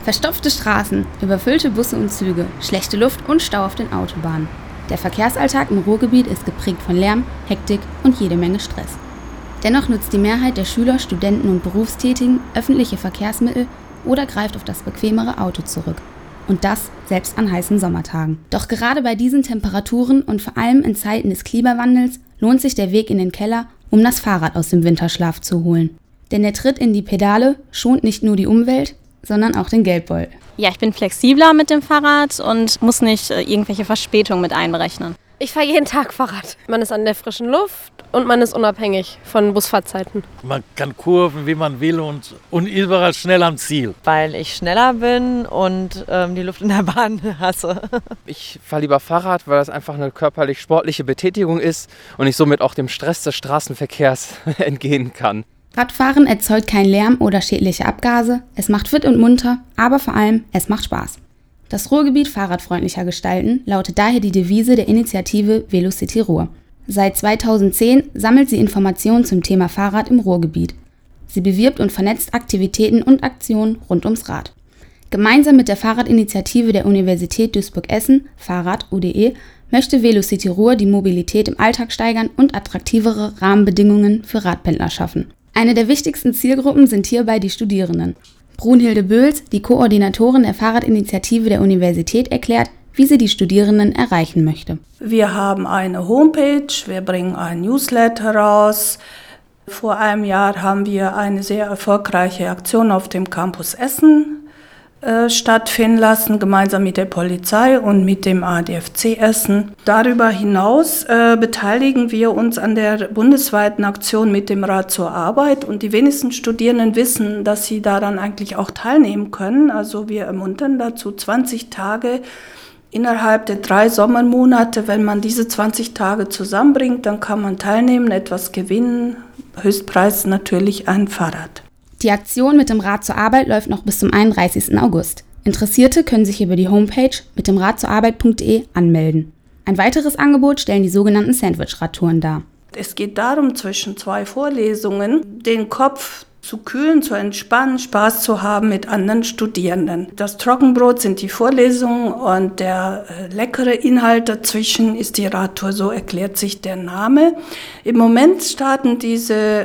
Verstopfte Straßen, überfüllte Busse und Züge, schlechte Luft und Stau auf den Autobahnen. Der Verkehrsalltag im Ruhrgebiet ist geprägt von Lärm, Hektik und jede Menge Stress. Dennoch nutzt die Mehrheit der Schüler, Studenten und Berufstätigen öffentliche Verkehrsmittel oder greift auf das bequemere Auto zurück. Und das selbst an heißen Sommertagen. Doch gerade bei diesen Temperaturen und vor allem in Zeiten des Klimawandels lohnt sich der Weg in den Keller, um das Fahrrad aus dem Winterschlaf zu holen. Denn der Tritt in die Pedale schont nicht nur die Umwelt, sondern auch den Geldbeutel. Ja, ich bin flexibler mit dem Fahrrad und muss nicht irgendwelche Verspätungen mit einberechnen. Ich fahre jeden Tag Fahrrad. Man ist an der frischen Luft und man ist unabhängig von Busfahrtzeiten. Man kann kurven, wie man will und überall schnell am Ziel. Weil ich schneller bin und die Luft in der Bahn hasse. Ich fahre lieber Fahrrad, weil das einfach eine körperlich-sportliche Betätigung ist und ich somit auch dem Stress des Straßenverkehrs entgehen kann. Radfahren erzeugt keinen Lärm oder schädliche Abgase, es macht fit und munter, aber vor allem, es macht Spaß. Das Ruhrgebiet fahrradfreundlicher gestalten lautet daher die Devise der Initiative Velocity Ruhr. Seit 2010 sammelt sie Informationen zum Thema Fahrrad im Ruhrgebiet. Sie bewirbt und vernetzt Aktivitäten und Aktionen rund ums Rad. Gemeinsam mit der Fahrradinitiative der Universität Duisburg-Essen, Fahrrad UDE, möchte Velocity Ruhr die Mobilität im Alltag steigern und attraktivere Rahmenbedingungen für Radpendler schaffen. Eine der wichtigsten Zielgruppen sind hierbei die Studierenden. Brunhilde Böhls, die Koordinatorin der Fahrradinitiative der Universität, erklärt, wie sie die Studierenden erreichen möchte. Wir haben eine Homepage, wir bringen ein Newsletter raus. Vor einem Jahr haben wir eine sehr erfolgreiche Aktion auf dem Campus Essen stattfinden lassen, gemeinsam mit der Polizei und mit dem ADFC Essen. Darüber hinaus beteiligen wir uns an der bundesweiten Aktion mit dem Rad zur Arbeit und die wenigsten Studierenden wissen, dass sie daran eigentlich auch teilnehmen können. Also wir ermuntern dazu 20 Tage innerhalb der 3 Sommermonate. Wenn man diese 20 Tage zusammenbringt, dann kann man teilnehmen, etwas gewinnen, Höchstpreis natürlich ein Fahrrad. Die Aktion mit dem Rad zur Arbeit läuft noch bis zum 31. August. Interessierte können sich über die Homepage mit dem Radzurarbeit.de anmelden. Ein weiteres Angebot stellen die sogenannten Sandwich-Radtouren dar. Es geht darum, zwischen 2 Vorlesungen den Kopf zu kühlen, zu entspannen, Spaß zu haben mit anderen Studierenden. Das Trockenbrot sind die Vorlesungen und der leckere Inhalt dazwischen ist die Radtour, so erklärt sich der Name. Im Moment starten diese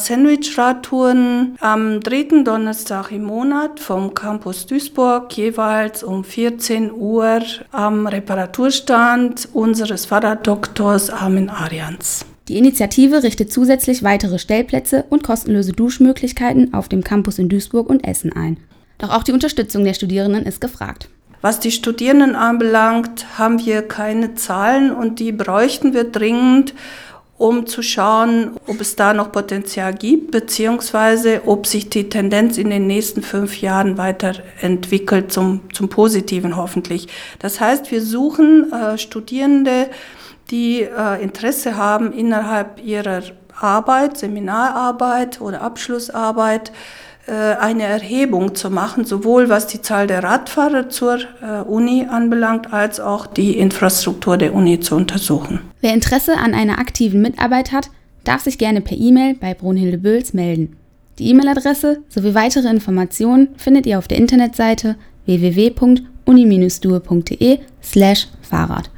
Sandwich-Radtouren am 3. Donnerstag im Monat vom Campus Duisburg, jeweils um 14 Uhr am Reparaturstand unseres Fahrraddoktors Armin Arians. Die Initiative richtet zusätzlich weitere Stellplätze und kostenlose Duschmöglichkeiten auf dem Campus in Duisburg und Essen ein. Doch auch die Unterstützung der Studierenden ist gefragt. Was die Studierenden anbelangt, haben wir keine Zahlen und die bräuchten wir dringend, um zu schauen, ob es da noch Potenzial gibt, beziehungsweise ob sich die Tendenz in den nächsten 5 Jahren weiterentwickelt, zum Positiven hoffentlich. Das heißt, wir suchen Studierende, die Interesse haben, innerhalb ihrer Arbeit, Seminararbeit oder Abschlussarbeit, eine Erhebung zu machen, sowohl was die Zahl der Radfahrer zur Uni anbelangt, als auch die Infrastruktur der Uni zu untersuchen. Wer Interesse an einer aktiven Mitarbeit hat, darf sich gerne per E-Mail bei Brunhilde Böhls melden. Die E-Mail-Adresse sowie weitere Informationen findet ihr auf der Internetseite www.uni-due.de/Fahrrad.